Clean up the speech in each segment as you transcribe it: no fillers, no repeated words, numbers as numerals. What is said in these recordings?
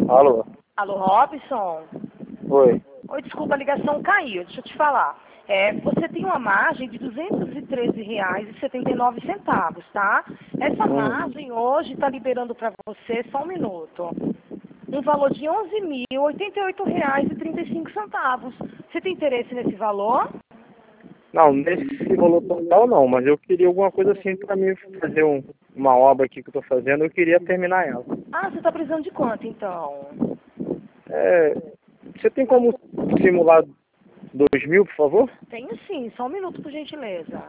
Alô? Alô, Robson? Oi. Oi, desculpa, a ligação caiu, deixa eu te falar. Você tem uma margem de R$ 213,79, tá? Essa margem hoje está liberando para você, só um minuto, um valor de R$ 11.088,35. Você tem interesse nesse valor? Não, nesse valor total não, mas eu queria alguma coisa assim pra mim fazer uma obra aqui que eu tô fazendo, eu queria terminar ela. Ah, você está precisando de quanto, então? Você tem como simular 2.000, por favor? Tenho sim, só um minuto, por gentileza.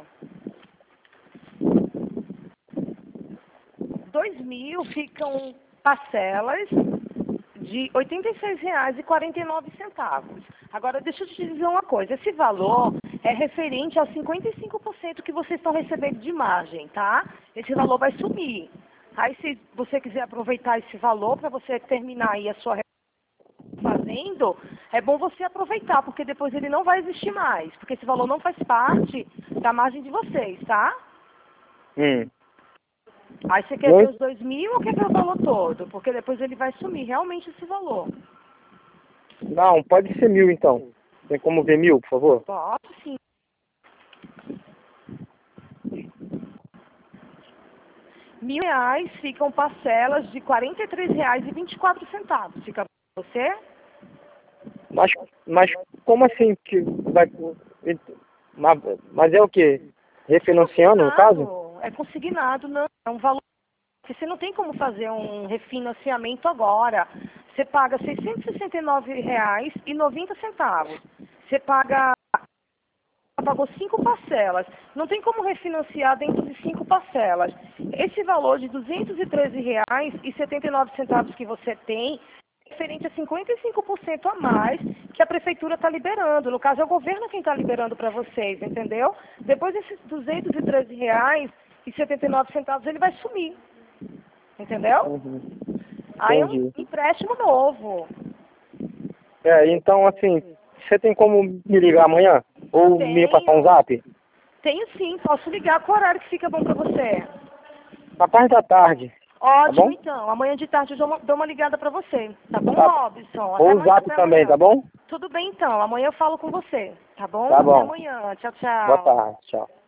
2.000 ficam parcelas de R$ 86,49. Agora, deixa eu te dizer uma coisa. Esse valor é referente aos 55% que vocês estão recebendo de margem, tá? Esse valor vai sumir. Aí, se você quiser aproveitar esse valor para você terminar aí a sua fazendo, é bom você aproveitar, porque depois ele não vai existir mais. Porque esse valor não faz parte da margem de vocês, tá? Aí você quer ver os 2.000 ou quer ver o valor todo? Porque depois ele vai sumir realmente esse valor. Não, pode ser 1.000 então. Tem como ver 1.000, por favor? Posso sim. R$ 1.000 ficam parcelas de R$ 43,24. Fica pra você? Mas como assim que vai... Mas é o quê? Refinanciando, no caso? É consignado, não. É um valor que você não tem como fazer um refinanciamento agora. Você paga R$ 669,90. Você pagou 5 parcelas. Não tem como refinanciar dentro de 5 parcelas. Esse valor de R$ 213,79 que você tem é referente a 55% a mais que a prefeitura está liberando. No caso, é o governo quem está liberando para vocês, entendeu? Depois desses R$ 213,79, ele vai sumir. Entendeu? Aí é um Entendi. empréstimo novo. Então assim, você tem como me ligar amanhã? Ou me passar um Tenho. zap? Tenho sim, posso ligar com o horário que fica bom pra você. Na parte da tarde, tá Ótimo, bom? então. Amanhã de tarde eu dou uma ligada pra você. Tá bom, Tá. Robson? Ou o zap Até também, amanhã. tá bom? Tudo bem, então. Amanhã eu falo com você. Tá bom? Tá Até bom. amanhã. Tchau, Boa tchau. tarde, tchau.